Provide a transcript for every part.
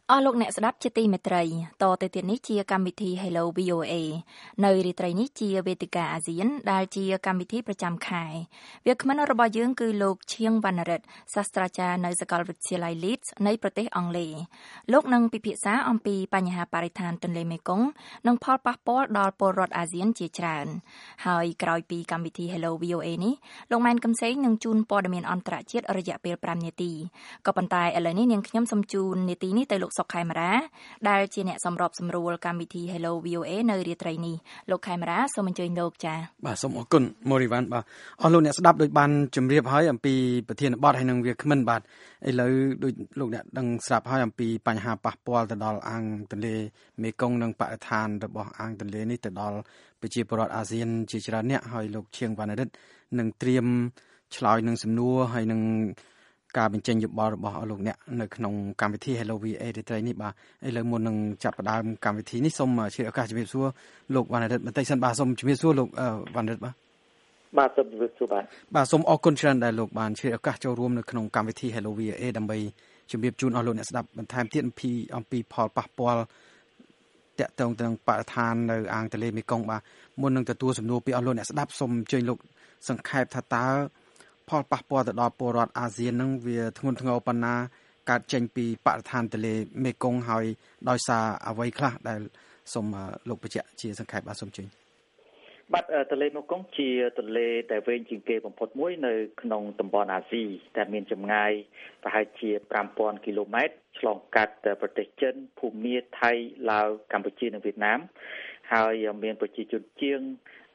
លោកអ្នកស្ដាប់ជាទីមេត្រីតទៅទៀតនេះជាកម្មវិធី Hello VOA នៅរាត្រីនេះជាវេទិកាអាស៊ានដែលជាកម្មវិធីប្រចាំខែវាគ្មិនរបស់យើងគឺលោកឈៀងវណ្ណរិទ្ធសាស្ត្រាចារ្យនៅសាកលវិទ្យាល័យ Leeds នៃប្រទេសអង់គ្លេសលោកនឹងពិភាក្សាអំពីបញ្ហាបរិស្ថានទន្លេមេគង្គនិងផលប៉ះពាល់ដល់ពលរដ្ឋអាស៊ានជាច្រើនហើយក្រោយពីកម្មវិធី Hello VOA នេះលោកម៉ែនកំសែងនឹងជូនព័ត៌មានអន្តរជាតិរយៈពេល5នាទីក៏ប៉ុន្តែឥឡូវនេះនាងខ្ញុំសូមជូននាទីនេះទៅលោកសុកខេមរាដែលជាអ្នកសម្របសម្រួលកម្មវិធី Hello VOA នៅរាត្រីនេះលោកខេមរាសូមអញ្ជើញលោកចា៎បាទសូមអរគុណមូរីវ៉ាន់បាទអស់លោកអ្នកស្ដាប់ដូចបានជម្រាបហើយអំពីប្រធានបទហើយនឹងវាគ្មិនបាទឥឡូវដូចលោកអ្នកដឹងស្រាប់ហើយអំពីបញ្ហាប៉ះពាល់ទៅដល់អាងទន្លេមេគង្គនិងបរិស្ថានរបស់អាងទន្លេនេះទៅដល់ប្រជាពលរដ្ឋអាស៊ានជាច្រើនអ្នកហើយលោកឈៀងវណ្ណរិទ្ធនឹងត្រៀមឆ្លើយនឹងសំណួរហើយនឹងការបញ្ចេញយោបល់របស់លោកអ្នកនៅក្នុងកម្មវិធី Hello VA រាត្រីនេះបាទឥឡូវមុននឹងចាប់ផ្ដើមកម្មវិធីនេះសូមឆ្លៀតឱកាសជម្រាបសួរលោកវណ្ណរិទ្ធបន្តិចសិនបាទសូមជម្រាបសួរលោកវណ្ណរិទ្ធបាទសូមជម្រាបសួរបាទសូមអរគុណច្រើនដែលលោកបានឆ្លៀតឱកាសចូលរួមនៅក្នុងកម្មវិធី Hello VA ដើម្បីជម្រាបជូនអស់លោកអ្នកស្ដាប់បន្ថែមទៀតអំពីផលប៉ះពាល់តាក់ទងទៅនឹងបរិស្ថាននៅអាងទន្លេមេគង្គបាទមុននឹងទទួលសំណួរពីអស់លោកអ្នកស្ដាប់សូមអញ្ជើញលោកសង្ខេបថាតើផលប៉ះពាល់ទៅដល់ពលរដ្ឋអាស៊ាននឹងវាធ្ងន់ធ្ងរប៉ុណ្ណាកើតចេញពីបរិស្ថានទន្លេមេគង្គហើយដោយសារអ្វីខ្លះដែលសូមលោកបញ្ជាក់ជាសង្ខេបបាទសូមជឿបាទទន្លេមេគង្គជាទន្លេដែលវែងជាងគេបំផុតមួយនៅក្នុងតំបន់អាស៊ីដែលមានចម្ងាយប្រហែលជា 5000 គីឡូម៉ែត្រឆ្លងកាត់ប្រទេសចិនភូមាថៃឡាវកម្ពុជានិងវៀតណាមហើយមានប្រជាជនជាង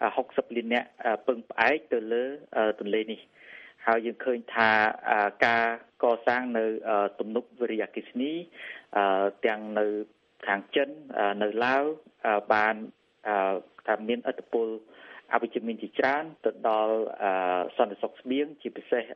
60លាននាក់ពឹងផ្អែកទៅលើទន្លេនេះហើយយើងឃើញថាការកសាងនៅទំនប់វារីអគ្គិសនីទាំងនៅខាងចិននៅឡាវបានថាមានឥទ្ធិពលអវិជ្ជមានជាច្រើនទៅដល់សន្តិសុខស្បៀងជាពិសេស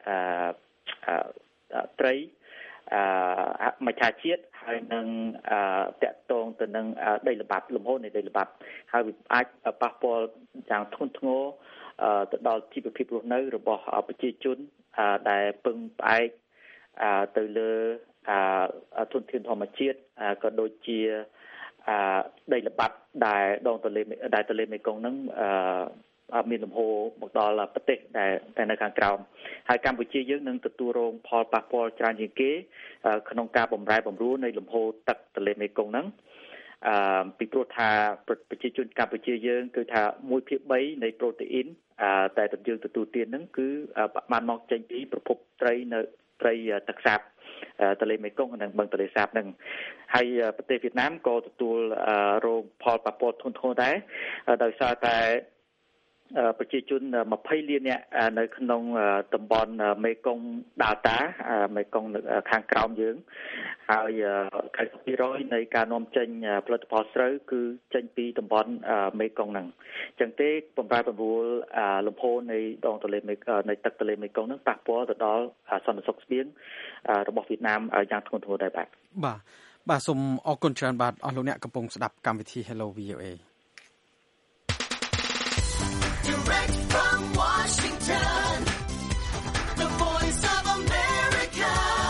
ត្រីមច្ឆជាតិហើយនឹងតាក់ទងទៅនឹងដីល្បាប់លំហូរនៃដីល្បាប់ហើយវាអាចប៉ះពាល់យ៉ាងធ្ងន់ធ្ងរទៅដល់ជីវភាពរស់នៅរបស់ប្រជាជនដែលពឹងផ្អែកទៅលើធនធានធម្មជាតិក៏ដូចជាដីល្បាប់ដែលទន្លេមេគង្គនឹងមានលំហូរមកដល់ប្រទេសដែលនៅខាងក្រោមហើយកម្ពុជាយើងនឹងទទួលរងផលប៉ះពាល់ច្រើនជាងគេក្នុងការបម្រែបម្រួលនៃលំហូរទឹកទន្លេមេគង្គហ្នឹងពីព្រោះថាប្រជាជនកម្ពុជាយើងគឺថា 1/3 នៃប្រូតេអ៊ីនតែយើងទទួលទានហ្នឹងគឺបានមកចេញពីប្រភពត្រីនៅត្រីទឹកសាបទន្លេមេគង្គនិងបឹងទន្លេសាបហ្នឹងហើយប្រទេសវៀតណាមក៏ទទួលរងផលប៉ះពាល់ធ្ងន់ធ្ងរដែរដោយសារតែប្រជាជន20លាននាក់នៅក្នុងតំបន់មេគង្គដាល់តាមេគង្គខាងក្រោមយើងហើយ90% នៃការនាំចេញផលិតផលស្រូវគឺចេញពីតំបន់មេគង្គហ្នឹងអញ្ចឹងទេបំរែបំរួលលំហូរនៃដងទន្លេនៃទឹកទន្លេមេគង្គហ្នឹងប៉ះពាល់ទៅដល់សន្តិសុខស្បៀងរបស់វៀតណាមយ៉ាងធ្ងន់ធ្ងរដែរបាទសូមអរគុណច្រើនបាទអស់លោកអ្នកកំពុងស្ដាប់កម្មវិធី Hello VOA Direct from Washington, the voice of America,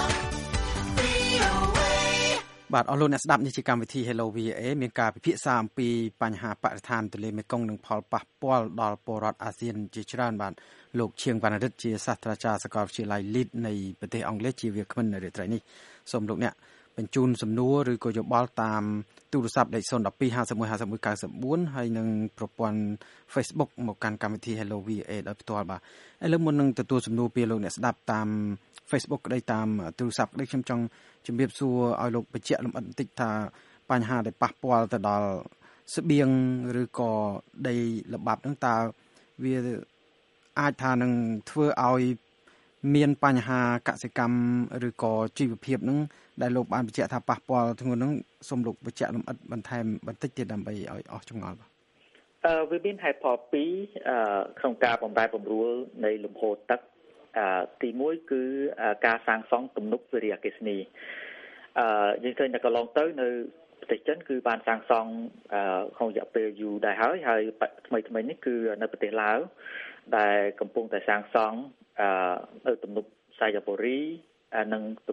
VOA បាទអស់លោកអ្នកស្ដាប់នេះជាកម្មវិធី Hello VOA មានការពិភាក្សាអំពីបញ្ហាបរិស្ថានទន្លេមេគង្គនិងផលប៉ះពាល់ដល់ពលរដ្ឋអាស៊ានជាច្រើនបាទលោកឈៀងវណ្ណរិទ្ធជាសាស្ត្រាចារ្យសាកលវិទ្យាល័យ Leeds នៃប្រទេសអង់គ្លេសជាវាគ្មិននៅរាត្រីនេះសូមលោកអ្នកបញ្ជូនសំណួរឬក៏យោបល់តាមទូរស័ព្ទលេខ012 51 51 94ហើយនឹងប្រព័ន្ធ Facebook មកកាន់កម្មវិធី Hello VA ដោយផ្ទាល់បាទឥឡូវមុននឹងទទួលសំណួរពីលោកអ្នកស្ដាប់តាម Facebook ក្តីតាមទូរស័ព្ទក្តីខ្ញុំចង់ជម្រាបសួរឲ្យលោកបញ្ជាក់លម្អិតបន្តិចថាបញ្ហាដែលប៉ះពាល់ទៅដល់ស្បៀងឬក៏ដីល្បាប់ហ្នឹងតើវាអាចថានឹងធ្វើឲ្យមានបញ្ហាកសិកម្មឬក៏ជីវភាពហ្នឹងដែលលោកបានបញ្ជាក់ថាប៉ះពាល់ធ្ងន់ហ្នឹងសូមលោកបញ្ជាក់លម្អិតបន្ថែមបន្តិចទៀតដើម្បីឲ្យអស់ចម្ងល់បាទវាមានហេតុផល2ក្នុងការបម្រែបម្រួលនៃលំហូរទឹកទី1គឺការសាងសង់ទំនប់វារីអគ្គិសនីយើងឃើញតែកន្លងទៅនៅប្រទេសចិនគឺបានសាងសង់ក្នុងរយៈពេលយូរដែរហើយថ្មីនេះគឺនៅប្រទេសឡាវដែលកំពុងតែសាងសង់នៅទំនប់សាយបុរីនិងទំនប់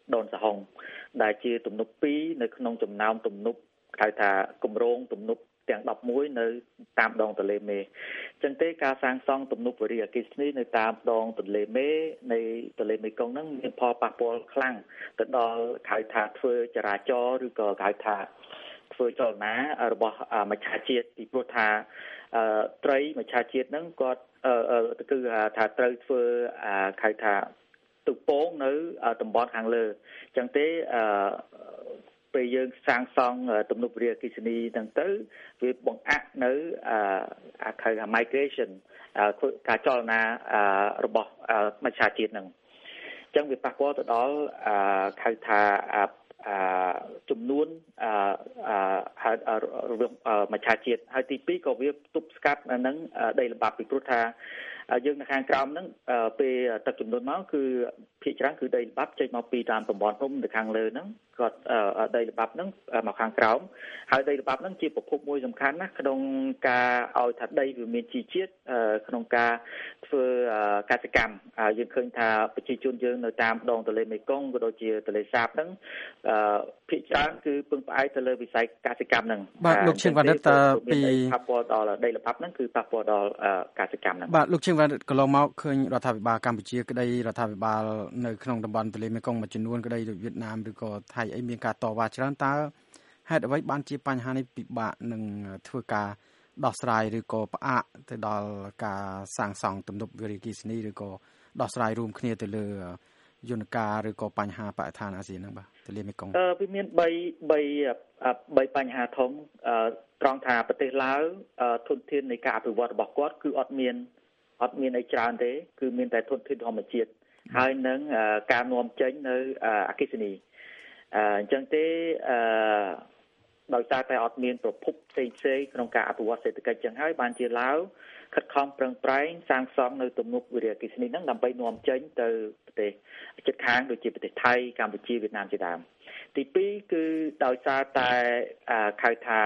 ដូនសហងដែលជាទំនប់2នៅក្នុងចំណោមទំនប់ហៅថាគម្រោងទំនប់ទាំង11នៅតាមដងទន្លេមេអញ្ចឹងទេការសាងសង់ទំនប់វារីអគ្គិសនីនៅតាមដងទន្លេមេនៃទន្លេមេគង្គហ្នឹងមានផលប៉ះពាល់ខ្លាំងទៅដល់ហៅថាធ្វើចរាចរណ៍ឬក៏ហៅថាធ្វើចលនារបស់មច្ឆជាតិពីព្រោះថាត្រីមច្ឆជាតិហ្នឹងគាត់គឺថាត្រូវធ្វើហៅថាទូពងនៅតំបន់ខាងលើអញ្ចឹងទេពេលយើងសាងសង់ទំនប់វារីអគ្គិសនីហ្នឹងទៅវាបង្អាក់នៅហៅថា migration ការចលនារបស់មច្ឆជាតិហ្នឹងអញ្ចឹងវាប៉ះពាល់ទៅដល់ហៅថាចំនួនមច្ឆជាតិហើយទី2ក៏វាទប់ស្កាត់នឹងដីល្បាប់ពីព្រោះថាយើងនៅខាងក្រោមហ្នឹងពេលទឹកចំនួនមកគឺភាគច្រើនគឺដីល្បាប់ចេញមកពីតាមតំបន់ភ្នំនៅខាងលើហ្នឹងគាត់ដីល្បាប់ហ្នឹងមកខាងក្រោមហើយដីល្បាប់ហ្នឹងជាប្រភពមួយសំខាន់ណាស់ក្នុងការឲ្យថាដីវាមានជីជាតិក្នុងការធ្វើកសិកម្មយើងឃើញថាប្រជាជនយើងនៅតាមដងទន្លេមេគង្គក៏ដូចជាទន្លេសាបហ្នឹងភាគច្រើនគឺពឹងផ្អែកទៅលើវិស័យកសិកម្មហ្នឹងបាទលោកឈៀងវណ្ណិតពីប៉ះពាល់ដល់ដីល្បាប់ហ្នឹងគឺប៉ះពាល់ដល់កសិកម្មហ្នឹងបាទលោកឈៀងវណ្ណិតកន្លងមកឃើញរដ្ឋាភិបាលកម្ពុជាក្តីរដ្ឋាភិបាលនៅក្នុងតំបន់ទន្លេមេគង្គមួយចំនួនក្តីដូចវៀតណាមឬក៏ថៃអីមានការតវ៉ាច្រើនតើហេតុអ្វីបានជាបញ្ហានេះពិបាកនឹងធ្វើការដោះស្រាយឬក៏ផ្អាកទៅដល់ការសាងសង់ទំនប់វារីអគ្គិសនីឬក៏ដោះស្រាយរួមគ្នាទៅលើយន្តការឬក៏បញ្ហាបរិស្ថានអាស៊ានហ្នឹងបាទទន្លេមេគង្គវាមាន3បញ្ហាធំត្រង់ថាប្រទេសឡាវធនធាននៃការអភិវឌ្ឍរបស់គាត់គឺអត់មានអីច្រើនទេគឺមានតែធនធានធម្មជាតិហើយនឹងការនាំចេញនៅអគ្គិសនីអញ្ចឹងទេដោយសារតែអត់មានប្រភពផ្សេងក្នុងការអភិវឌ្ឍសេដ្ឋកិច្ចចឹងហើយបានជាឡាវខិតខំប្រឹងប្រែងសាងសង់នៅទំនប់វារីអគ្គិសនីហ្នឹងដើម្បីនាំចេញទៅប្រទេសជិតខាងដូចជាប្រទេសថៃកម្ពុជាវៀតណាមជាដើមទី2គឺដោយសារតែហៅថា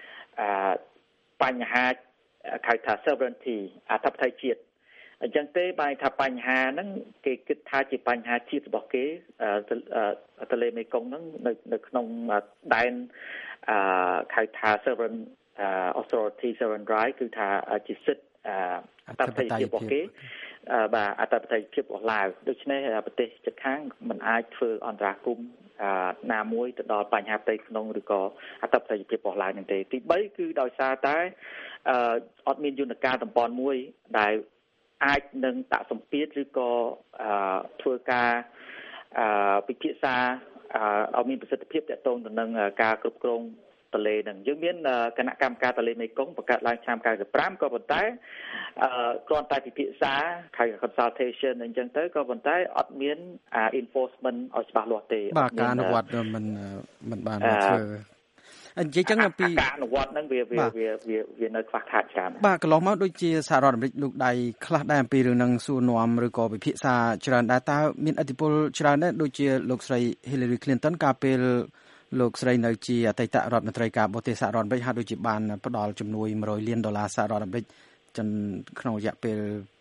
បញ្ហាហៅថា sovereignty អធិបតេយ្យជាតិអញ្ចឹងទេបានថាបញ្ហាហ្នឹងគេគិតថាជាបញ្ហាជាតិរបស់គេទន្លេមេគង្គហ្នឹងនៅក្នុងដែនហៅថា sovereign authority sovereign right គឺថាជាសិទ្ធិអធិបតេយ្យភាពរបស់គេបាទអធិបតេយ្យភាពរបស់ឡាវដូច្នេះប្រទេសជិតខាងមិនអាចធ្វើអន្តរាគមន៍ណាមួយទៅដល់បញ្ហាផ្ទៃក្នុងឬក៏អធិបតេយ្យភាពរបស់ឡាវនឹងទេទី3គឺដោយសារតែអត់មានយន្តការតំបន់មួយដែលអាចនឹងដាក់សម្ពាធឬក៏ធ្វើការពិភាក្សាឲ្យមានប្រសិទ្ធភាពទាក់ទងទៅនឹងការគ្រប់គ្រងទន្លេនឹងយើងមានគណៈកម្មការទន្លេមេគង្គបង្កើតឡើងឆ្នាំ95ក៏ប៉ុន្តែគ្រាន់តែពិភាក្សាហើយ consultation អញ្ចឹងទៅក៏ប៉ុន្តែអត់មាន enforcement ឲ្យច្បាស់លាស់ទេបាទការអនុវត្តមិនបានធ្វើនិយាយចឹងពីការអនុវត្តហ្នឹងវានៅខ្វះខាតច្រើនបាទកន្លងមកដូចជាសហរដ្ឋអាមេរិកលោកដៃខ្លះដែរអំពីរឿងហ្នឹងសួរនាំឬក៏ពិភាក្សាច្រើនដែរតើមានឥទ្ធិពលច្រើនដែរដូចជាលោកស្រី Hillary Clinton កាលពេលលោកស្រីនៅជាអតីតរដ្ឋមន្ត្រីការបរទេសសហរដ្ឋអាមេរិកហើយដូចជាបានផ្ដល់ជំនួយ$100 លានសហរដ្ឋអាមេរិកក្នុងរយៈពេល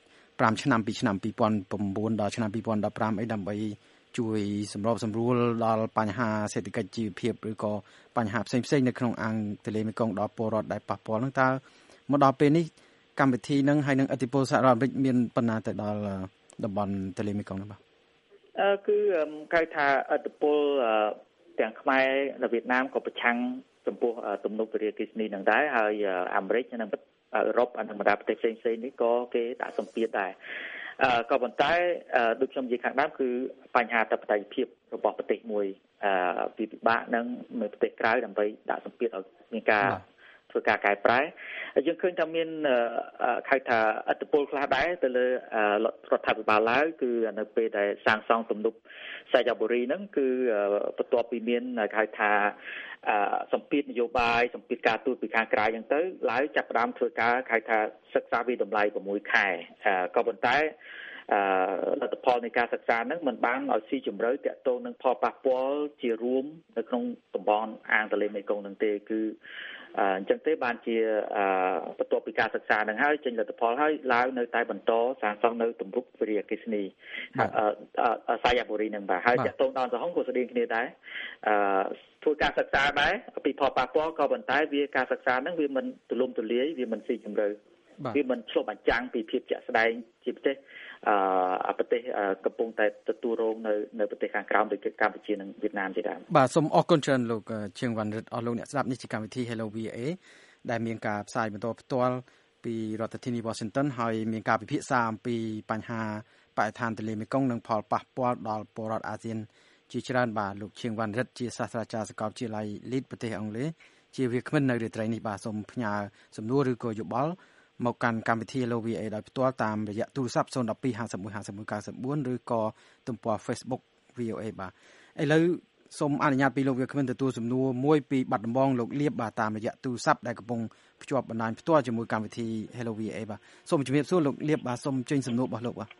5ឆ្នាំពីឆ្នាំ2009ដល់ឆ្នាំ2015អីដើម្បីជួយសម្របសម្រួលដល់បញ្ហាសេដ្ឋកិច្ចជីវភាពឬក៏បញ្ហាផ្សេងៗនៅក្នុងអង្គទន្លេមេគង្គដល់ពលរដ្ឋដែលប៉ះពាល់ហ្នឹងតើមកដល់ពេលនេះកម្មវិធីហ្នឹងហើយនឹងឥទ្ធិពលសហរដ្ឋអាមេរិកមានប៉ុណ្ណាទៅដល់តំបន់ទន្លេមេគង្គហ្នឹងបាទគឺគេថាឥទ្ធិពលទាំងខ្មែរនិងវៀតណាមក៏ប្រឆាំងចំពោះទំនប់វារីអគ្គិសនីនឹងដែរហើយអាមេរិកនិងអឺរ៉ុបនិងបណ្ដាប្រទេសផ្សេងៗនេះក៏គេដាក់សម្ពាធដែរក៏ប៉ុន្តែដូចខ្ញុំនិយាយខាងដើមគឺបញ្ហាអធិបតេយ្យភាពរបស់ប្រទេសមួយពិបាកនឹងមួយប្រទេសក្រៅដើម្បីដាក់សម្ពាធឲ្យមានការធ្វើការកែប្រែយើងឃើញថាមានហៅថាឥទ្ធិពលខ្លះដែរទៅលើរដ្ឋាភិបាលឡាវគឺនៅពេលដែលសាងសង់ទំនប់សាយបុរីហ្នឹងគឺបន្ទាប់ពីមានហៅថាសម្ពាធនយោបាយសម្ពាធការទូតពីខាងក្រៅអញ្ចឹងទៅឡាវចាប់ផ្ដើមធ្វើការហៅថាសិក្សាវិតម្លៃ6ខែក៏ប៉ុន្តែលទ្ធផលនៃការសិក្សាហ្នឹងมันបានឲ្យស៊ីជម្រៅតាក់ទងនឹងផលប៉ះពាល់ជារួមនៅក្នុងតំបន់អាងទន្លេមេគង្គហ្នឹងទេគឺអញ្ចឹងទេបានជាបន្ទាប់ពីការសិក្សានឹងហើយចេញលទ្ធផលហើយឡើងនៅតែបន្តសាងសង់នៅទំរុកវិរិយអគ្គិសនីសាយាបុរីនឹងបាទហើយតកតងដល់សហគមន៍ក៏ស្តីគ្នាដែរធ្វើការសិក្សាដែរពីផលប៉ះពាល់ក៏ប៉ុន្តែវាការសិក្សាហ្នឹងវាមិនទូលំទូលាយវាមិនស៊ីជម្រៅវាមិនឆ្លុះបញ្ចាំងពីភាពជាក់ស្ដែងជាប្រទេសប្រទេសកំពុងតែទទួលរងនៅប្រទេសខាងក្រោមដូចជាកម្ពុជានិងវៀតណាមជាដើមបាទសូមអរគុណច្រើនលោកឈៀងវ៉ាន់រិទ្ធអស់លោកអ្នកស្ដាប់នេះជាកម្មវិធី Hello VA ដែលមានការផ្សាយបន្តផ្ទាល់ពីរដ្ឋធានី Washington ហើយមានការពិភាក្សាអំពីបញ្ហាបរិស្ថានទន្លេមេគង្គនិងផលប៉ះពាល់ដល់ពលរដ្ឋអាស៊ានជាច្រើនបាទលោកឈៀងវ៉ាន់រិទ្ធជាសាស្ត្រាចារ្យសាកលវិទ្យាល័យ Leeds ប្រទេសអង់គ្លេសជាវាគ្មិននៅរាត្រីនេះបាទសូមផ្ញើសំណួរឬក៏យោបល់មកកាន់កម្មវិធី Hello VA ដោយផ្ទាល់តាមរយៈទូរស័ព្ទ012 51 51 94ឬក៏ទំព័រ Facebook VOA បាទឥឡូវសូមអនុញ្ញាតពីលោកវាគ្មិនទទួលសំណួរមួយពីបាត់ដំបងលោកលៀបបាទតាមរយៈទូរស័ព្ទដែលកំពុងភ្ជាប់បណ្ដាញផ្ទាល់ជាមួយកម្មវិធី Hello VA បាទសូមជំរាបសួរលោកលៀបបាទសូមចេញសំណួររបស់លោកបាទ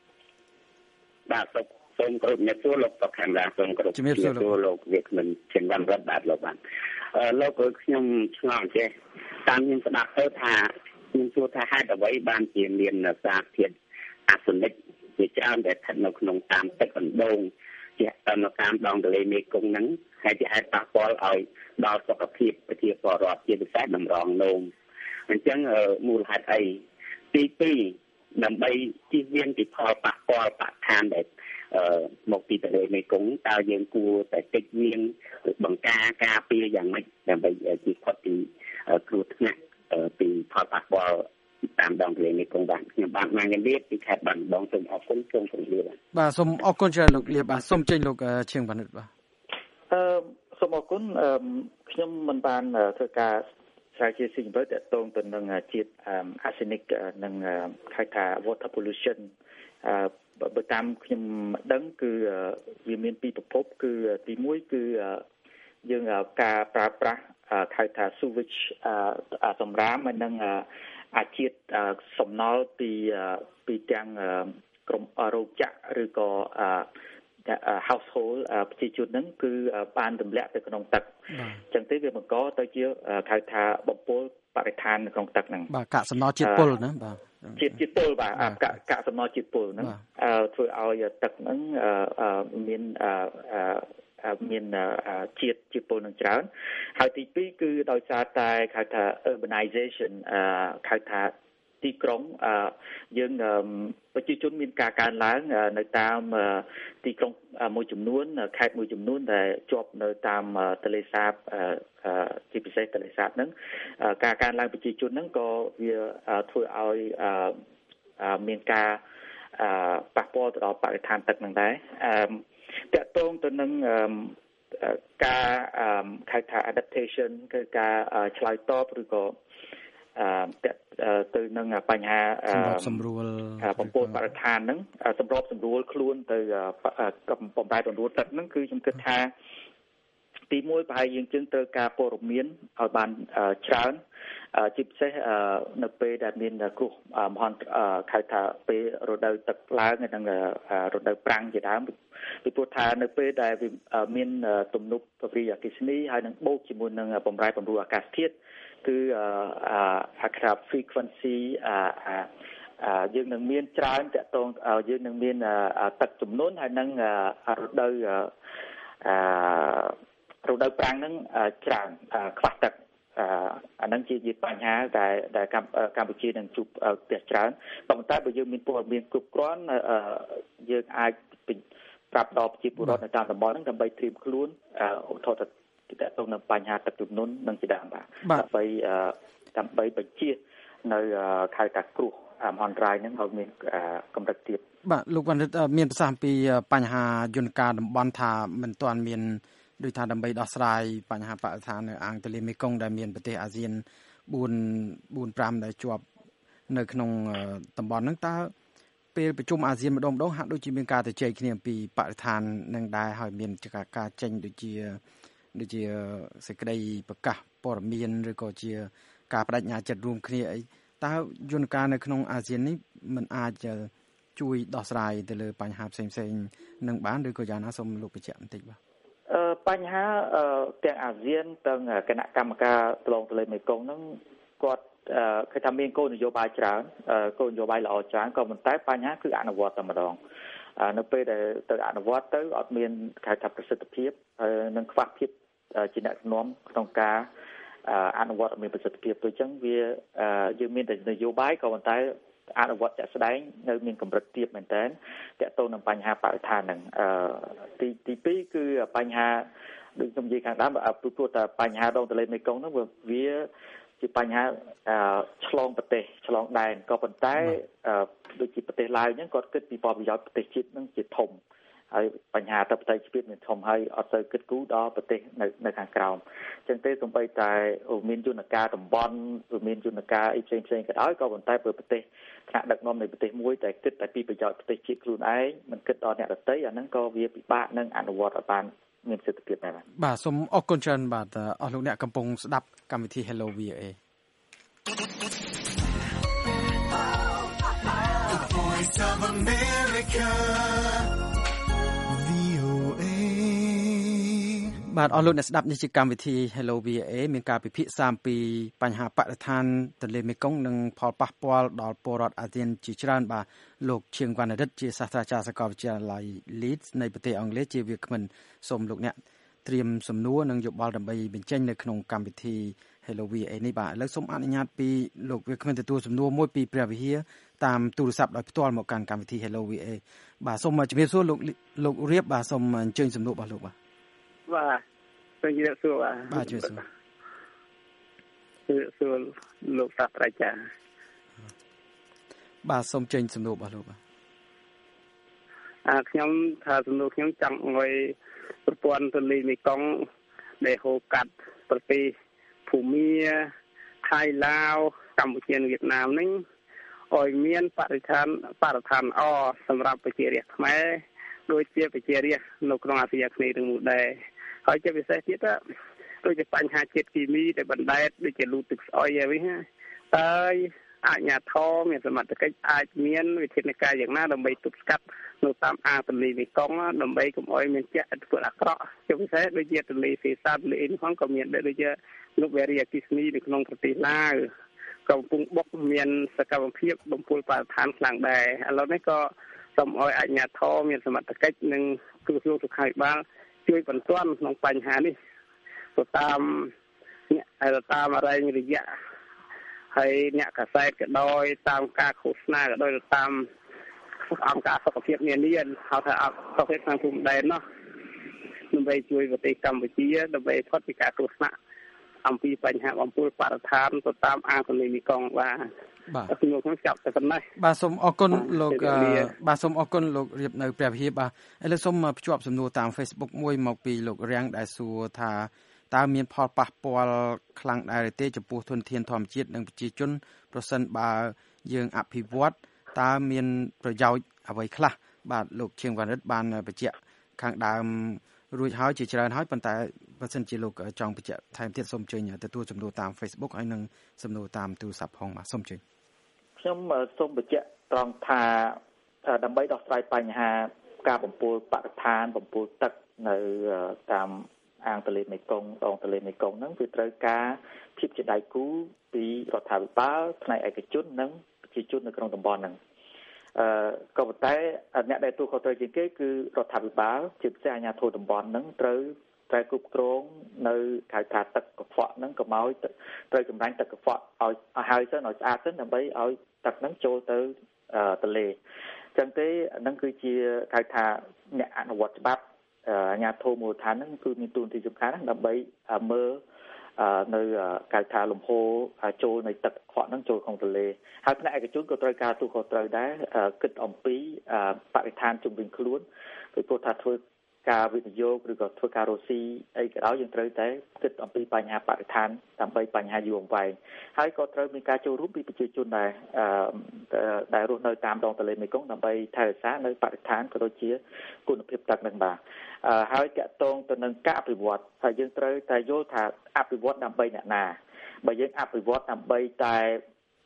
សូមគោរពជំរាបសួរលោកសុខខេមរាសូមគោរពជំរាបសួរលោកវាគ្មិនឈិនវ៉ាន់រតបាទលោកបាទលោកខ្ញុំឆ្ងល់ចេះតាមខ្ញុំស្ដាប់ទៅថាខ្ញុំសួរថាហេតុអ្វីបានជាមានសារធាតុអាសូនិកជាច្រើនដែលស្ថិតនៅក្នុងតាមទឹកអណ្ដូងជានៅតាមដងទន្លេមេគង្គហ្នឹងហើយជាអាចប៉ះពាល់ឲ្យដល់សុខភាពប្រជាពលរដ្ឋជាពិសេសតម្រងនោមអញ្ចឹងមូលហេតុអីទី2ដើម្បីជៀសវាងពីផលប៉ះពាល់បរិស្ថានដែលមកពីទន្លេមេគង្គតើយើងគួរតែតិចវៀងបង្ការពារយ៉ាងម៉េចដើម្បីជៀសផុតពីគ្រោះថ្នាក់ពីផលប៉ះពាល់តាមដងទន្លេមេគង្គបាទខ្ញុំបាទមកជំរាបពីខេត្តបាត់ដំបងសូមអរគុណសូមជម្រាបបាទសូមអរគុណច្រើនលោកលៀបបាទសូមចេញលោកឈៀងវ៉ាន់រិទ្ធបាទសូមអរគុណខ្ញុំមិនបានធ្វើការស្រាវជ្រាវស៊ីជម្រៅទាក់ទងទៅនឹងជាតិអាសេនិកនិងហៅថា water pollution បើតាមខ្ញុំដឹងគឺវាមានពីរប្រភពគឺទី1គឺយើងការប្រើប្រាស់ហៅថា sewage សម្រាមហើយនិងអាជាតិសំណល់ពីទាំងក្រុមរោងចក្រឬក៏ household ប្រជាជនហ្នឹងគឺបានទម្លាក់ទៅក្នុងទឹកអញ្ចឹងទេវាបង្កទៅជាហៅថាបំពុលបរិស្ថាននៅក្នុងទឹកហ្នឹងបាទកាកសំណល់ជាតិពុលណាបាទជាតិពុលបាទកាកសំណល់ជាតិពុលហ្នឹងធ្វើឲ្យទឹកហ្នឹងមានជាតិពុលនឹងច្រើនហើយទី2គឺដោយសារតែហៅថា urbanization ហៅថាទីក្រុងយើងប្រជាជនមានការកើនឡើងនៅតាមទីក្រុងមួយចំនួនខេត្តមួយចំនួនដែលជាប់នៅតាមទន្លេសាបជាពិសេសទន្លេសាបហ្នឹងការកើនឡើងប្រជាជនហ្នឹងក៏វាធ្វើឲ្យមានការប៉ះពាល់ទៅដល់បរិស្ថានទឹកហ្នឹងដែរតកតងទៅនឹងការហៅថា adaptation គឺការឆ្លើយតបឬក៏ទៅនឹងបញ្ហាសម្រួលបំពុលបរិស្ថានហ្នឹងសម្របសម្រួលខ្លួនទៅបំបែបបំរួលទឹកហ្នឹងគឺខ្ញុំគិតថាទី1ប្រហែលយើងជើងត្រូវការព័ត៌មានឲ្យបានច្រើនជាពិសេសនៅពេលដែលមានគ្រោះមហន្តហៅថាពេលរដូវទឹកឡើងនិងរដូវប្រាំងជាដើមពីព្រោះថានៅពេលដែលមានទំនប់វិរិយអគ្គិសនីហើយនឹងបូកជាមួយនឹងបំរែបំរួលអាកាសធាតុគឺហៅថា frequency យើងនឹងមានច្រើនតកតងយើងនឹងមានទឹកចំនួនហើយនឹងរដូវប្រាំងហ្នឹងច្រើនខ្វះទឹកអានឹងជាបញ្ហាដែលកម្ពុជានឹងជួបផ្ទះច្រើនប៉ុន្តែបើយើងមានព័ត៌មានគ្រប់គ្រាន់យើងអាចប្រាប់ដល់ប្រជាពលរដ្ឋនៅតាមតំបន់ហ្នឹងដើម្បីត្រៀមខ្លួនឧទាហរណ៍ទៅតទៅនឹងបញ្ហាទឹកជំនន់និងជាដើមបាទដើម្បីបញ្ជៀសនៅខៅតាគ្រោះមហន្តរាយហ្នឹងឲ្យមានកម្រិតទាបបាទលោកវណ្ណរិទ្ធមានប្រសាសន៍ពីបញ្ហាយន្តការតំបន់ថាមិនទាន់មានដោយថាដើម្បីដោះស្រាយបញ្ហាបរិស្ថាននៅអាងទន្លេមេគង្គដែលមានប្រទេសអាស៊ាន4-5ដែលជាប់នៅក្នុងតំបន់ហ្នឹងតើពេលប្រជុំអាស៊ានម្ដងហាក់ដូចជាមានការទៅជែកគ្នាអំពីបរិស្ថាននឹងដែរហើយមានការចេញដូចជាសេចក្តីប្រកាសព័ត៌មានឬក៏ជាការបដិញ្ញាចិត្តរួមគ្នាអីតើយន្តការនៅក្នុងអាស៊ាននេះមិនអាចជួយដោះស្រាយទៅលើបញ្ហាផ្សេងៗនឹងបានឬក៏យ៉ាងណាសូមលោកបញ្ជាក់បន្តិចបាទបបញ្ហាទាំងអាស៊ានទាំងគណៈកម្មការប្រឡងទន្លេមេគង្គហ្នឹងគាត់គេថាមានគោលនយោបាយច្រើនគោលនយោបាយល្អច្រើនក៏ប៉ុន្តែបញ្ហាគឺអនុវត្តតែម្ដងនៅពេលដែលទៅអនុវត្តទៅអត់មានគេថាប្រសិទ្ធភាពនិងខ្វះភាពជាអ្នកជំនាញក្នុងការអនុវត្តឲ្យមានប្រសិទ្ធភាពទៅអញ្ចឹងវាយើងមានតែនយោបាយក៏ប៉ុន្តែអនុវត្តជាក់ស្ដែងនៅមានកម្រិតទាបមែនតើតកតទៅនឹងបញ្ហាបរិស្ថានហ្នឹងទី2គឺបញ្ហាដូចខ្ញុំនិយាយខាងដើមព្រោះតែបញ្ហាដងទន្លេមេគង្គហ្នឹងវាជាបញ្ហាឆ្លងប្រទេសឆ្លងដែនក៏ប៉ុន្តែដូចជាប្រទេសឡាវហ្នឹងគាត់គិតពីផលប្រយោជន៍ប្រទេសជាតិហ្នឹងជាធំហើយបញ្ហាតបតៃជាតិមានធំហើយអត់ទៅគិតគូរដល់ប្រទេសនៅខាងក្រោមអញ្ចឹងទេសូម្បីតែមានយន្តការតំបន់មានយន្តការអីផ្សេងក៏ដោយក៏ប៉ុន្តែប្រទេសថ្នាក់ដឹកនាំនៃប្រទេសមួយតែគិតតែពីប្រយោជន៍ប្រទេសជាតិខ្លួនឯងមិនគិតដល់អ្នកដទៃអាហ្នឹងក៏វាពិបាកនឹងអនុវត្តឲ្យបានមានប្រសិទ្ធភាពដែរបាទសូមអរគុណច្រើនបាទអស់លោកអ្នកកំពុងស្ដាប់កម្មវិធី Hello VOA The Voice of America VOA បាទអស់លោកអ្នកស្ដាប់នេះជាកម្មវិធី Hello VOA មានការពិភាក្សាអំពីបញ្ហាបរិស្ថានទន្លេមេគង្គនិងផលប៉ះពាល់ដល់ពលរដ្ឋអាស៊ានជាច្រើនបាទលោកឈៀងវណ្ណរិទ្ធជាសាស្ត្រាចារ្យសាកលវិទ្យាល័យ Leeds នៃប្រទេសអង់គ្លេសជាវាគ្មិនសូមលោកអ្នកត្រៀមសំណួរនិងយោបល់ដើម្បីបញ្ចេញនៅក្នុងកម្មវិធី Hello VOA នេះបាទឥឡូវសូមអនុញ្ញាតពីលោកវាគ្មិនទទួលសំណួរមួយពីព្រះវិហារតាមទូរស័ព្ទដោយផ្ទាល់មកកាន់កម្មវិធី Hello VOA បាទសូមជម្រាបសួរលោករៀបបាទសូមអញ្ជើញសំណួររបស់លោកបាទបាទជម្រាបសួរបាទជម្រាបសួរលោកសាស្ត្រាចារ្យបាទសូមចេញសំណួររបស់លោកបាទខ្ញុំថាសំណួរខ្ញុំចង់ឲ្យប្រព័ន្ធទន្លេមេគង្គដែលហូរកាត់ប្រទេសភូមាថៃឡាវកម្ពុជានិងវៀតណាមនេះឲ្យមានបរិស្ថានល្អសម្រាប់ប្រជារាស្ត្រខ្មែរដូចជាប្រជារាស្ត្រនៅក្នុងអាស៊ីអាគ្នេយ៍ទាំងមូលដែរហើយជាពិសេសទៀតដូចជាបញ្ហាជាតិគីមីដែលបណ្ដែតដូចជាលូទឹកស្អុយហើយវិញតើអាជ្ញាធរមានសមត្ថកិច្ចអាចមានវិធានការយ៉ាងណាដើម្បីទប់ស្កាត់នៅតាមអាងទន្លេមេគង្គដើម្បីកុំឲ្យមានជាឥទ្ធិពលអាក្រក់ជាពិសេសដូចជាទន្លេសេសានទន្លេអ៊ីនផងក៏មានដែរដូចជានុបវេរីអគ្គិសនីនៅក្នុងប្រទេសឡាវកំពុងបុកមានសកម្មភាពបំពុលបរិស្ថានខ្លាំងដែរឥឡូវនេះក៏សូមឲ្យអាជ្ញាធរមានសមត្ថកិច្ចនិងក្រសួងសុខាភិបាលជួយបន្ទាន់ក្នុងបញ្ហានេះទៅតាមរែងរយៈហើយអ្នកកសែតក៏ដោយតាមការឃោសនាក៏ដោយតាមអង្គការសុខភាពនានាហៅថាសុខភាពខាងភូមិដែននោះដើម្បីជួយប្រទេសកម្ពុជាដើម្បីផុតពីការគ្រោះថ្នាក់អំពីបញ្ហាបំពុលបរិស្ថានទៅតាមអាងទន្លេមេគង្គបាទខ្ញុំចាប់តែប៉ុណ្ណេះបាទសូមអរគុណលោកបាទសូមអរគុណលោករៀបនៅព្រះវិហារបាទឥឡូវសូមភ្ជាប់សំណួរតាម Facebook មួយមកពីលោករាំងដែលសួរថាតើមានផលប៉ះពាល់ខ្លាំងដែរទេចំពោះធនធានធម្មជាតិនិងប្រជាជនប្រសិនបើយើងអភិវឌ្ឍតើមានប្រយោជន៍អ្វីខ្លះបាទលោកឈៀងវណ្ណរិទ្ធបានបញ្ជាក់ខាងដើមរួចហើយជាច្រើនហើយប៉ុន្តែបើសិនជាលោកចង់បញ្ជាក់ថែមទៀតសូមអញ្ជើញទទួលសំណួរតាម Facebook ហើយនិងសំណួរតាមទូរស័ព្ទផងបាទសូមអញ្ជើញខ្ញុំសូមបញ្ជាក់ត្រង់ថាដើម្បីដោះស្រាយបញ្ហាការបំពុលបរិស្ថានបំពុលទឹកនៅតាមអាងទន្លេមេគង្គដងទន្លេមេគង្គហ្នឹងគឺត្រូវការភាពជាដៃគូពីរដ្ឋាភិបាលផ្នែកឯកជននិងប្រជាជននៅក្នុងតំបន់ហ្នឹងក៏ប៉ុន្តែអ្នកដែលទទួលខុសត្រូវជាងគេគឺរដ្ឋាភិបាលជាពិសេសអាជ្ញាធរតំបន់ហ្នឹងត្រូវគ្រប់គ្រងនៅហៅថាទឹកកខ្វក់ហ្នឹងកុំឲ្យត្រូវចម្រាញ់ទឹកកខ្វក់ឲ្យហើយទៅឲ្យស្អាតទៅដើម្បីឲ្យទឹកហ្នឹងចូលទៅទន្លេអញ្ចឹងទេហ្នឹងគឺជាហៅថាអ្នកអនុវត្តច្បាប់អាជ្ញាធរមូលដ្ឋានហ្នឹងគឺមានតួនាទីសំខាន់ណាស់ដើម្បីមើលនៅកាយថាលំហូរចូលនៃទឹកកខ្វក់ហ្នឹងចូលក្នុងទន្លេហើយផ្នែកឯកជនក៏ត្រូវការទូខុសត្រូវដែរគិតអំពីបរិស្ថានជុំវិញខ្លួនពីព្រោះថាធ្វើការវិនិយោគឬក៏ធ្វើការរកស៊ីអីក៏ដោយយើងត្រូវតែគិតអំពីបញ្ហាបរិស្ថានដើម្បីបញ្ហាយូរអង្វែងហើយក៏ត្រូវមានការចូលរួមពីប្រជាជនដែលរស់នៅតាមដងទន្លេមេគង្គដើម្បីថែរក្សានៅបរិស្ថានក៏ដូចជាគុណភាពទឹកនឹងបាទហើយតាក់ទងទៅនឹងការអភិវឌ្ឍហើយយើងត្រូវតែយល់ថាអភិវឌ្ឍដើម្បីអ្នកណាបើយើងអភិវឌ្ឍដើម្បីតែ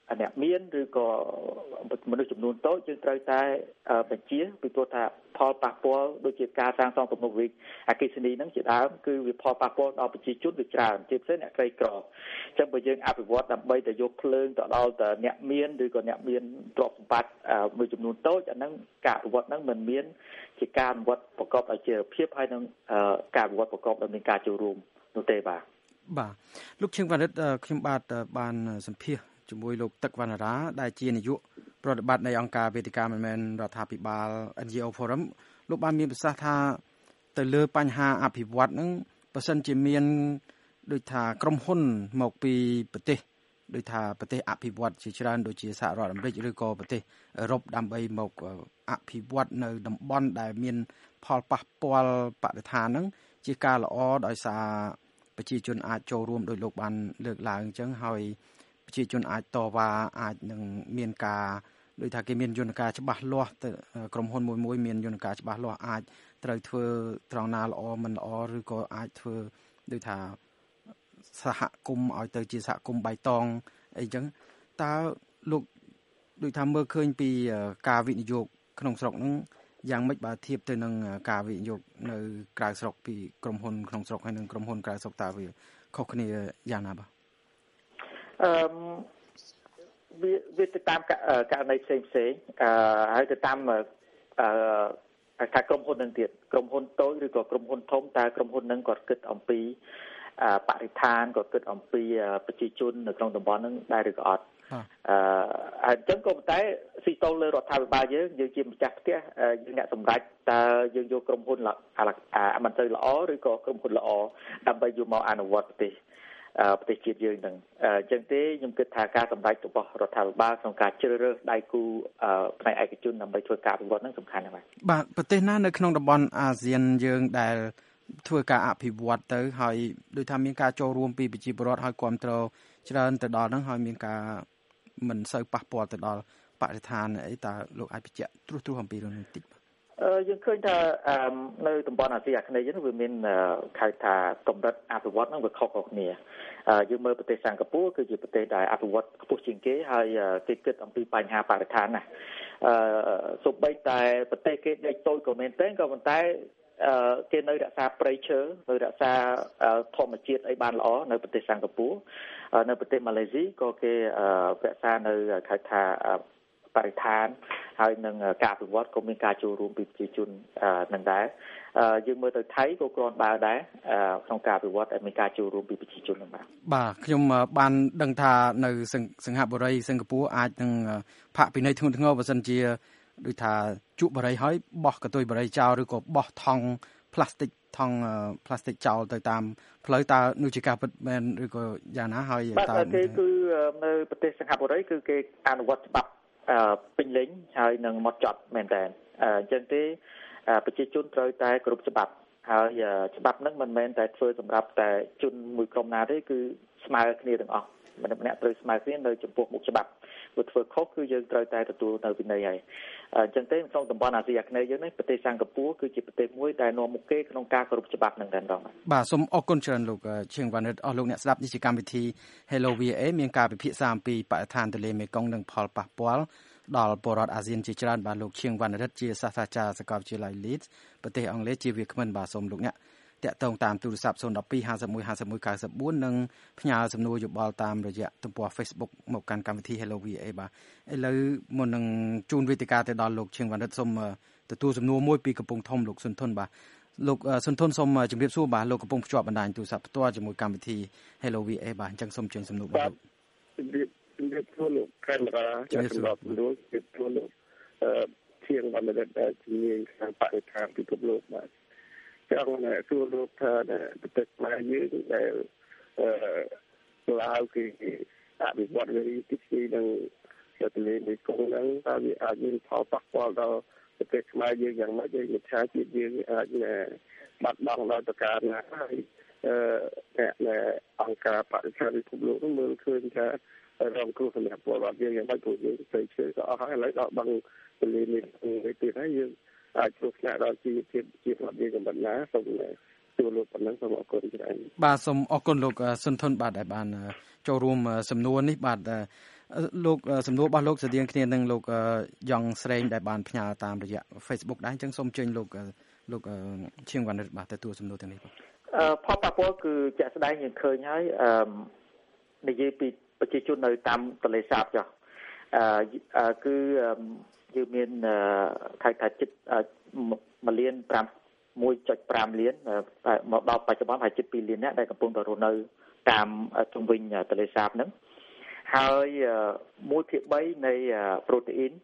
អ្នកមានឬក៏មនុស្សចំនួនតូចយើងត្រូវតែបញ្ជាពីព្រោះថាផលប៉ះពាល់ដូចជាការសាងសង់ទំនប់វារីអគ្គិសនីហ្នឹងជាដើមគឺវាផលប៉ះពាល់ដល់ប្រជាជនវាច្រើនជាពិសេសអ្នកក្រីក្រអញ្ចឹងបើយើងអភិវឌ្ឍដើម្បីទៅយកភ្លើងទៅដល់តែអ្នកមានឬក៏អ្នកមានទ្រព្យសម្បត្តិមួយចំនួនតូចអាហ្នឹងការអភិវឌ្ឍហ្នឹងមិនមានជាការអនុវត្តប្រកបដោយចីរភាពហើយនឹងការអភិវឌ្ឍប្រកបដោយមានការចូលរួមនោះទេបាទលោកឈៀងវណ្ណរិទ្ធខ្ញុំបានសម្ភាសជាមួយលោកទឹកវណ្ណរាដែលជានាយកប្រតិបត្តិនៃអង្គការវេទិកាមិនមែនរដ្ឋាភិបាល NGO Forum លោកបានមានប្រសាសន៍ថាទៅលើបញ្ហាអភិវឌ្ឍហ្នឹងបើសិនជាមានដូចថាក្រុមហ៊ុនមកពីប្រទេសដូចថាប្រទេសអភិវឌ្ឍជាច្រើនដូចជាសហរដ្ឋអាមេរិកឬក៏ប្រទេសអឺរ៉ុបដើម្បីមកអភិវឌ្ឍនៅតំបន់ដែលមានផលប៉ះពាល់បរិស្ថានហ្នឹងជាការល្អដោយសារប្រជាជនអាចចូលរួមដោយលោកបានលើកឡើងអញ្ចឹងហើយប្រជាជនអាចតវ៉ាអាចនឹងមានការដូចថាគេមានយន្តការច្បាស់លាស់ទៅក្រុមហ៊ុនមួយមានយន្តការច្បាស់លាស់អាចត្រូវធ្វើត្រង់ណាល្អមិនល្អឬក៏អាចធ្វើដូចថាសហគមន៍ឲ្យទៅជាសហគមន៍បៃតងអីចឹងតើលោកដូចថាមើលឃើញពីការវិនិយោគក្នុងស្រុកហ្នឹងយ៉ាងម៉េចបើធៀបទៅនឹងការវិនិយោគនៅក្រៅស្រុកពីក្រុមហ៊ុនក្នុងស្រុកហើយនិងក្រុមហ៊ុនក្រៅស្រុកតើវាខុសគ្នាយ៉ាងណាបាទវាទៅតាមករណីផ្សេងហើយទៅតាមថាក្រុមហ៊ុននឹងទៀតក្រុមហ៊ុនតូចឬក៏ក្រុមហ៊ុនធំតើក្រុមហ៊ុននឹងគាត់គិតអំពីបរិស្ថានក៏គិតអំពីប្រជាជននៅក្នុងតំបន់ហ្នឹងដែរឬក៏អត់ហើយអញ្ចឹងក៏ប៉ុន្តែស៊ីតូលលើរដ្ឋាភិបាលយើងជាម្ចាស់ផ្ទះយើងអ្នកសម្រេចតើយើងយកក្រុមហ៊ុនមិនទៅល្អឬក៏ក្រុមហ៊ុនល្អដើម្បីយកមកអនុវត្តប្រទេសជាតិយើងហ្នឹងអញ្ចឹងទេខ្ញុំគិតថាការសម្រេចរបស់រដ្ឋាភិបាលក្នុងការជ្រើសរើសដៃគូផ្នែកឯកជនដើម្បីធ្វើការអភិវឌ្ឍហ្នឹងសំខាន់ណាស់បាទប្រទេសណានៅក្នុងតំបន់អាស៊ានយើងដែលធ្វើការអភិវឌ្ឍទៅហើយដូចថាមានការចូលរួមពីប្រជាពលរដ្ឋហើយគ្រប់គ្រងច្រើនទៅដល់ហ្នឹងហើយមានការមិនសូវប៉ះពាល់ទៅដល់បរិស្ថានអីតើលោកអាចបញ្ជាក់ត្រួសអំពីរឿងនេះបន្តិចយើងឃើញថានៅតំបន់អាស៊ីអាគ្នេយ៍ហ្នឹងវាមានហៅថាកម្រិតអភិវឌ្ឍហ្នឹងវាខុសៗគ្នាយើងមើលប្រទេសសិង្ហបុរីគឺជាប្រទេសដែលអភិវឌ្ឍខ្ពស់ជាងគេហើយគេគិតអំពីបញ្ហាបរិស្ថានណាសូម្បីតែប្រទេសគេដេកតូចក៏មែនទេក៏ប៉ុន្តែគេនៅរក្សាព្រៃឈើនៅរក្សាធម្មជាតិអីបានល្អនៅប្រទេសសិង្ហបុរីនៅប្រទេសម៉ាឡេស៊ីក៏គេរក្សានៅហៅថាបរិស្ថានហើយនឹងការអភិវឌ្ឍក៏មានការចូលរួមពីប្រជាជននឹងដែរយើងមើលទៅថៃក៏គ្រាន់បើដែរក្នុងការអភិវឌ្ឍឲ្យមានការចូលរួមពីប្រជាជននឹងបាទខ្ញុំបានដឹងថានៅសិង្ហបុរីសិង្ហបុរីអាចនឹងផាកពិន័យធ្ងន់ធ្ងរបើសិនជាដូចថាជក់បារីហើយបោះកតុយបារីចោលឬក៏បោះថង់ផ្លាស្ទិកចោលទៅតាមផ្លូវតើនោះជាការពិតមែនឬក៏យ៉ាងណាហើយតើគេគឺនៅប្រទេសសិង្ហបុរីគឺគេអនុវត្តច្បាប់ពេញលេញហើយនឹងហ្មត់ចត់មែនតើអញ្ចឹងទេប្រជាជនត្រូវតែគោរពច្បាប់ហើយច្បាប់ហ្នឹងមិនមែនតែធ្វើសម្រាប់តែជនមួយក្រុមណាទេគឺស្មើគ្នាទាំងអស់ម្នាក់ត្រូវស្មើគ្នានៅចំពោះមុខច្បាប់បើធ្វើខុសគឺយើងត្រូវតែទទួលនៅវិន័យហើយអញ្ចឹងទេក្នុងតំបន់អាស៊ីអាគ្នេយ៍យើងនេះប្រទេសសិង្ហបុរីគឺជាប្រទេសមួយដែលនាំមុខគេក្នុងការគោរពច្បាប់នឹងតែម្ដងបាទសូមអរគុណច្រើនលោកឈៀងវណ្ណរិទ្ធអស់លោកអ្នកស្ដាប់នេះជាកម្មវិធី Hello VA មានការពិភាក្សាអំពីបរិស្ថានទន្លេមេគង្គនិងផលប៉ះពាល់ដល់ពលរដ្ឋអាស៊ានជាច្រើនបាទលោកឈៀងវណ្ណរិទ្ធជាសាស្ត្រាចារ្យសាកលវិទ្យាល័យ Leeds ប្រទេសអង់គ្លេសជាវាគ្មិនបាទសូមលោកអ្នកតាក់ទងតាមទូរស័ព្ទ012 51 51 94និងផ្ញើសំណួរយោបល់តាមរយៈទំព័រ Facebook មកកាន់កម្មវិធី Hello VA បាទឥឡូវមុននឹងជូនវេទិកាទៅដល់លោកឈៀងវណ្ណរិទ្ធសូមទទួលសំណួរមួយពីកំពង់ធំលោកសុនធុនបាទលោកសុនធុនសូមជម្រាបសួរបាទលោកកំពុងភ្ជាប់បណ្ដាញទូរស័ព្ទផ្ទាល់ជាមួយកម្មវិធី Hello VA បាទអញ្ចឹងសូមជើញសំណួរបាទជំរាបសួរលោកកាមេរ៉ាជំរាបសួរលោកជំរាបសួរលោកឈៀងវណ្ណរិទ្ធដែលជំនាញខាងបរិស្ថានពិភពលោកបាទចង់សួរលោកថាប្រទេសខ្មែរយើងដែលឡាវគេអភិវឌ្ឍវិធីទីពីរនឹងទន្លេមេគង្គហ្នឹងតើវាអាចមានផលប៉ះពាល់ដល់ប្រទេសខ្មែរយើងយ៉ាងម៉េចហើយប្រជាជាតិយើងអាចបាត់បង់ដល់ប្រការណាហើយអង្គការបរិស្ថានពិភពលោកនឹងមើលឃើញថារងគ្រោះសម្រាប់ពលរដ្ឋយើងយ៉ាងម៉េចព្រោះយើងទៅជឿក៏អស់ហើយឥឡូវដល់បង់ទន្លេមេគង្គទៅទៀតហើយយើងអាចជួបគ្នាដល់ជីវភាពរបស់យើងកម្រិតណាសូមជួបលោកប៉ុណ្ណឹងសូមអរគុណច្រើនបាទសូមអរគុណលោកសុនធុនបាទដែលបានចូលរួមសំណួរនេះបាទលោកសំណួររបស់លោកស្តីងគ្នានឹងលោកយ៉ងស្រេងដែលបានផ្ញើតាមរយៈ Facebook ដែរអញ្ចឹងសូមអញ្ជើញលោកឈៀងវណ្ណរិទ្ធបាទទទួលសំណួរទាំងនេះបាទផលប៉ះពាល់គឺជាក់ស្ដែងយើងឃើញហើយនិយាយពីប្រជាជននៅតាមទន្លេសាបចុះគឺយើងមានខែថាជិត1.5 លានមកដល់បច្ចុប្បន្នហើយជិត2 លាននាក់ដែលកំពុងតែរស់នៅតាមជុំវិញទន្លេសាបហ្នឹងហើយ1/3នៃប្រូតេអ៊ីន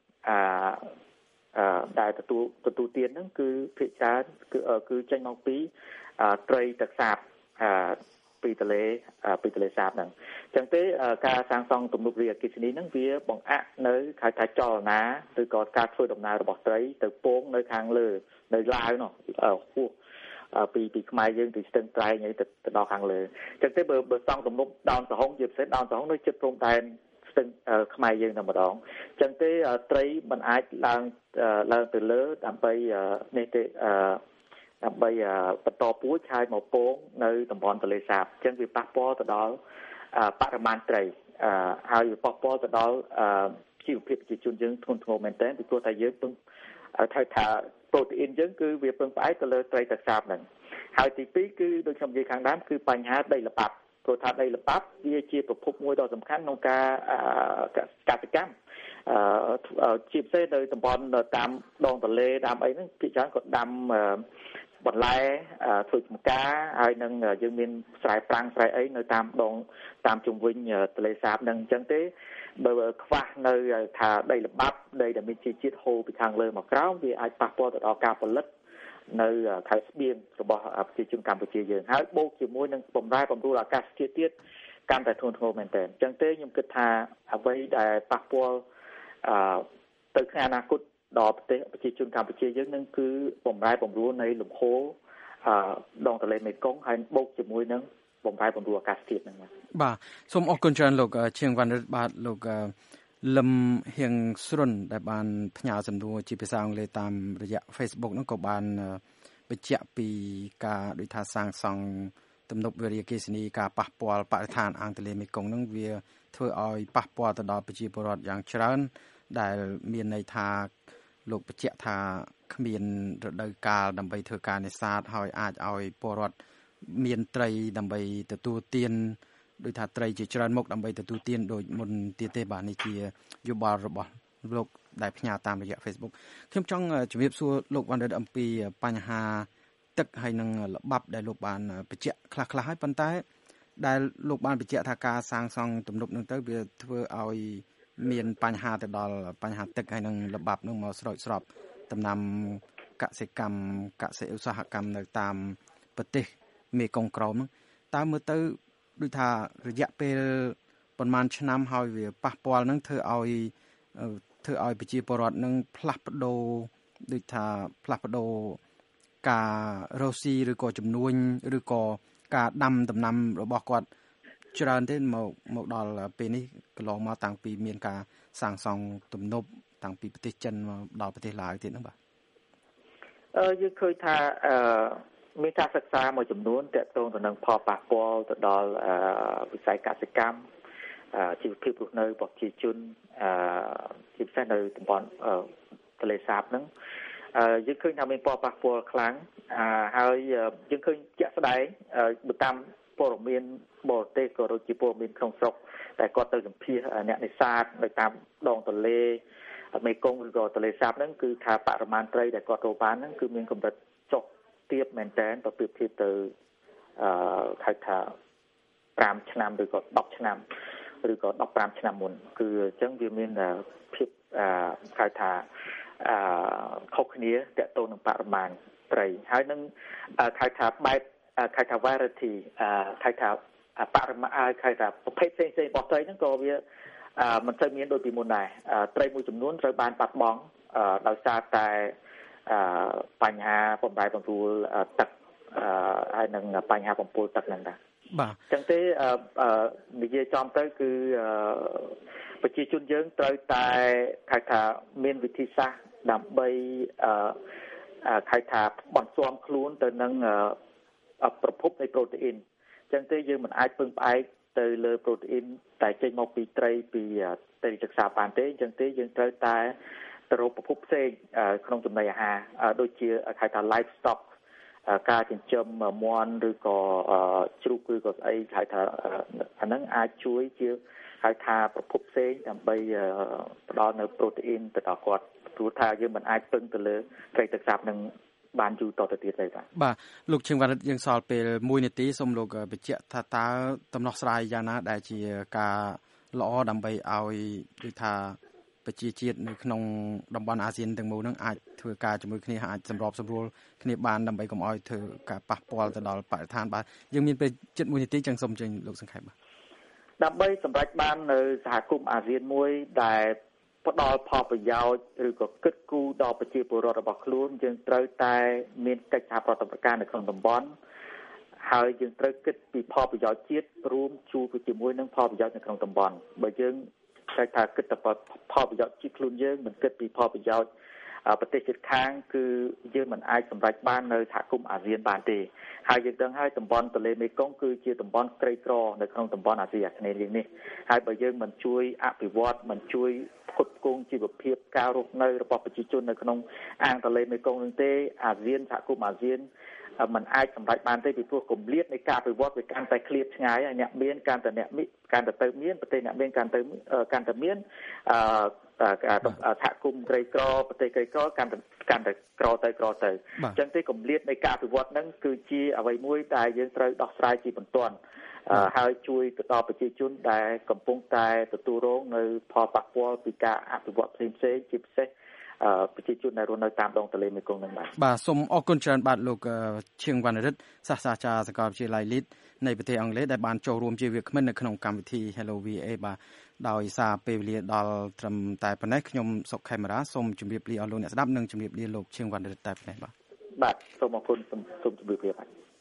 ដែលទទួលទានហ្នឹងគឺភាគច្រើនគឺចេញមកពីត្រីទឹកសាបពីទន្លេសាបហ្នឹងអញ្ចឹងទេការសាងសង់ទំនប់វាអគ្គិសនីហ្នឹងវាបង្អាក់នៅខែថាចលនាឬក៏ការធ្វើដំណើររបស់ត្រីទៅពងនៅខាងលើនៅឡាវនោះហួសពីខ្មែរយើងទៅស្ទឹងត្រែងហើយទៅដល់ខាងលើអញ្ចឹងទេបើសង់ទំនប់ដោនសហុងជាពិសេសដោនសហុងនៅជិតព្រំដែនស្ទឹងខ្មែរយើងតែម្ដងអញ្ចឹងទេត្រីមិនអាចឡើងទៅលើដើម្បីនេះទេដើម្បីបន្តពូជហើយមកពងនៅតំបន់ទន្លេសាបអញ្ចឹងវាប៉ះពាល់ទៅដល់បរិមាណត្រីហើយវាប៉ះពាល់ទៅដល់ជីវភាពប្រជាជនយើងធ្ងន់ធ្ងរមែនទែនពីព្រោះតែយើងពឹងថាប្រូតេអ៊ីនយើងគឺវាពឹងផ្អែកទៅលើត្រីទឹកសាបហ្នឹងហើយទី2គឺដូចខ្ញុំនិយាយខាងដើមគឺបញ្ហាដីល្បាប់ព្រោះថាដីល្បាប់វាជាប្រភពមួយដ៏សំខាន់ក្នុងការកសិកម្មជាពិសេសនៅតំបន់តាមដងទន្លេតាមអីហ្នឹងភាគច្រើនក៏ដាំបន្លែធ្វើចម្ការហើយនឹងយើងមានស្រែប្រាំងស្រែអីនៅតាមជុំវិញទន្លេសាបហ្នឹងអញ្ចឹងទេបើខ្វះនៅថាដីល្បាប់ដីដែលមានជីជាតិហូរពីខាងលើមកក្រោមវាអាចប៉ះពាល់ទៅដល់ការផលិតនៅខេត្តស្បៀងរបស់ប្រជាជនកម្ពុជាយើងហើយបូកជាមួយនឹងបំរែបំរួលអាកាសធាតុទៀតកាន់តែធ្ងន់ធ្ងរមែនទែនអញ្ចឹងទេខ្ញុំគិតថាអ្វីដែលប៉ះពាល់ទៅក្នុងអនាគតដល់ប្រទេសប្រជាជនកម្ពុជាយើងនឹងគឺបំរែបំរួលនៃលំហូរដងទន្លេមេគង្គហើយបូកជាមួយនឹងបំរែបំរួលអាកាសធាតុហ្នឹងបាទសូមអរគុណច្រើនលោកឈៀងវណ្ណរិទ្ធបាទលោកលឹមហៀងស្រុនដែលបានផ្ញើសំណួរជាភាសាអង់គ្លេសតាមរយៈ Facebook ហ្នឹងក៏បានបញ្ជាក់ពីការដូចថាសាងសង់ទំនប់វារីអគ្គិសនីការប៉ះពាល់បរិស្ថានអាងទន្លេមេគង្គហ្នឹងវាធ្វើឲ្យប៉ះពាល់ទៅដល់ប្រជាពលរដ្ឋយ៉ាងច្រើនដែលមានន័យថាលោកបញ្ជាក់ថាគ្មានរដូវកាលដើម្បីធ្វើការនេសាទហើយអាចឲ្យពលរដ្ឋមានត្រីដើម្បីទទួលទានដោយថាត្រីជាច្រើនមុខដើម្បីទទួលទានដោយមុនទៀតទេបាទនេះជាយោបល់របស់លោកដែលផ្ញើតាមរយៈ Facebook ខ្ញុំចង់ជម្រាបសួរលោកវណ្ណរិទ្ធអំពីបញ្ហាទឹកហើយនឹងល្បាប់ដែលលោកបានបញ្ជាក់ខ្លះៗហើយប៉ុន្តែដែលលោកបានបញ្ជាក់ថាការសាងសង់ទំនប់នឹងទៅវាធ្វើឲ្យមានបញ្ហាទៅដល់បញ្ហាទឹកហើយនឹងល្បាប់នឹងមកស្រោចស្រពដំណាំកសិឧស្សាហកម្មនៅតាមប្រទេសមេគង្គក្រោមហ្នឹងតើមើលទៅដូចថារយៈពេលប្រហែលឆ្នាំហើយវាប៉ះពាល់នឹងធ្វើឲ្យប្រជាពលរដ្ឋនឹងផ្លាស់ប្ដូរដូចថាផ្លាស់ប្ដូរការរកស៊ីឬក៏ជំនួញឬក៏ការដាំដំណាំរបស់គាត់ច្រើនទេមកដល់ពេលនេះកន្លងមកតាំងពីមានការសាងសង់ទំនប់តាំងពីប្រទេសចិនមកដល់ប្រទេសឡាវទៀតហ្នឹងបាទយើងឃើញថាមានការសិក្សាមួយចំនួនទាក់ទងទៅនឹងផលប៉ះពាល់ទៅដល់វិស័យកសិកម្មជីវភាពរស់នៅរបស់ប្រជាជនជាពិសេសនៅតំបន់ទន្លេសាបហ្នឹងយើងឃើញថាមានផលប៉ះពាល់ខ្លាំងហើយយើងឃើញជាក់ស្ដែងបើតាមព័ត៌មានបរទេសក៏ដូចជាព័ត៌មានក្នុងស្រុកតែគាត់ទៅសម្ភាសអ្នកនេសាទនៅតាមដងទន្លេមេគង្គឬក៏ទន្លេសាបហ្នឹងគឺថាបរិមាណត្រីដែលគាត់រកបានហ្នឹងគឺមានកម្រិតចុះទាបមែនតើបើប្រៀបធៀបទៅហៅថា5ឆ្នាំឬក៏10ឆ្នាំឬក៏15ឆ្នាំមុនគឺអញ្ចឹងវាមានភាពហៅថាខុសគ្នាទាក់ទងនឹងបរិមាណត្រីហើយនឹងហៅថាបែបហៅថា variety ហៅថាបរិមាណហៅថាប្រភេទផ្សេងៗរបស់ត្រីហ្នឹងក៏វាមិនសូវមានដូចពីមុនដែរត្រីមួយចំនួនត្រូវបានបាត់បង់ដោយសារតែបញ្ហាបំរែបំរួលទឹកហើយនឹងបញ្ហាបំពុលទឹកហ្នឹងដែរបាទអញ្ចឹងទេនិយាយចំទៅគឺប្រជាជនយើងត្រូវតែហៅថាមានវិធីសាស្ត្រដើម្បីហៅថាបន្ស៊ាំខ្លួនទៅនឹងប្រភពនៃប្រូតេអ៊ីនអញ្ចឹងទេយើងមិនអាចពឹងផ្អែកទៅលើប្រូតេអ៊ីនតែចេញមកពីត្រីពីទៅសិក្សាបានទេអញ្ចឹងទេយើងត្រូវតែទៅរកប្រភពផ្សេងក្នុងចំណីអាហារដូចជាហៅថា livestock ការចិញ្ចឹមមាន់ឬក៏ជ្រូកឬក៏ស្អីហៅថាអាហ្នឹងអាចជួយជាហៅថាប្រភពផ្សេងដើម្បីផ្ដល់នៅប្រូតេអ៊ីនទៅដល់គាត់ព្រោះថាយើងមិនអាចពឹងទៅលើត្រីទឹកសាបនឹងបានយូរតទៅទៀតទេបាទលោកឈឹងវណ្ណរិទ្ធយើងសល់ពេល1នាទីសូមលោកបញ្ជាក់ថាតើដំណោះស្រាយយ៉ាងណាដែលជាការល្អដើម្បីឲ្យដូចថាប្រជាជាតិនៅក្នុងតំបន់អាស៊ានទាំងមូលនឹងអាចធ្វើការជាមួយគ្នាអាចសម្របសម្រួលគ្នាបានដើម្បីកុំឲ្យធ្វើការប៉ះពាល់ទៅដល់បរិស្ថានបាទយើងមានពេលជិត1នាទីចឹងសូមអញ្ជើញលោកសង្ខេបបាទដើម្បីសម្រេចបាននៅសហគមន៍អាស៊ានមួយដែលផ្ដល់ផលប្រយោជន៍ឬក៏គិតគូរដល់ប្រជាពលរដ្ឋរបស់ខ្លួនយើងត្រូវតែមានកិច្ចសហប្រតិបត្តិការនៅក្នុងតំបន់ហើយយើងត្រូវគិតពីផលប្រយោជន៍ជាតិរួមជួបជាមួយនឹងផលប្រយោជន៍នៅក្នុងតំបន់បើយើងតែថាគិតតែផលប្រយោជន៍ជាតិខ្លួនយើងមិនគិតពីផលប្រយោជន៍ប្រទេសជិតខាងគឺយើងមិនអាចសម្រេចបាននៅសហគមន៍អាស៊ានបានទេហើយយើងដឹងហើយតំបន់ទន្លេមេគង្គគឺជាតំបន់ក្រីក្រនៅក្នុងតំបន់អាស៊ីអាគ្នេយ៍នេះហើយបើយើងមិនជួយអភិវឌ្ឍមិនជួយផ្គត់ផ្គង់ជីវភាពការរស់នៅរបស់ប្រជាជននៅក្នុងអាងទន្លេមេគង្គនោះទេអាស៊ានសហគមន៍អាស៊ានมันអាចសម្រេចបានទេពីព្រោះគម្លាតនៃការអភិវឌ្ឍវាកាន់តែឃ្លាតឆ្ងាយហើយអ្នកមានកាន់តែអ្នកកាន់តែទៅមានប្រទេសអ្នកមានកាន់តែមានសហគមន៍ក្រីក្រប្រទេសក្រីក្រកាន់តែក្រទៅអញ្ចឹងទេគម្លាតនៃការអភិវឌ្ឍហ្នឹងគឺជាអ្វីមួយដែលយើងត្រូវដោះស្រាយជាបន្ទាន់ហើយជួយទៅដល់ប្រជាជនដែលកំពុងតែទទួលរងនៅផលប៉ះពាល់ពីការអភិវឌ្ឍផ្សេងជាពិសេសប្រជាជនដែលរស់នៅតាមដងទន្លេមេគង្គនឹងបាទសូមអរគុណច្រើនបាទលោកឈៀងវណ្ណរិទ្ធសាស្ត្រាចារ្យសាកលវិទ្យាល័យ Leeds នៃប្រទេសអង់គ្លេសដែលបានចូលរួមជាវាគ្មិននៅក្នុងកម្មវិធី Hello VA បាទដោយសារពេលវេលាដល់ត្រឹមតែប៉ុណ្ណេះខ្ញុំសុកខេមរាសូមជម្រាបលាអស់លោកអ្នកស្ដាប់និងជម្រាបលាលោកឈៀងវណ្ណរិទ្ធតែប៉ុណ្ណេះបាទសូមអរគុណសូមជម្រាបលាបាទ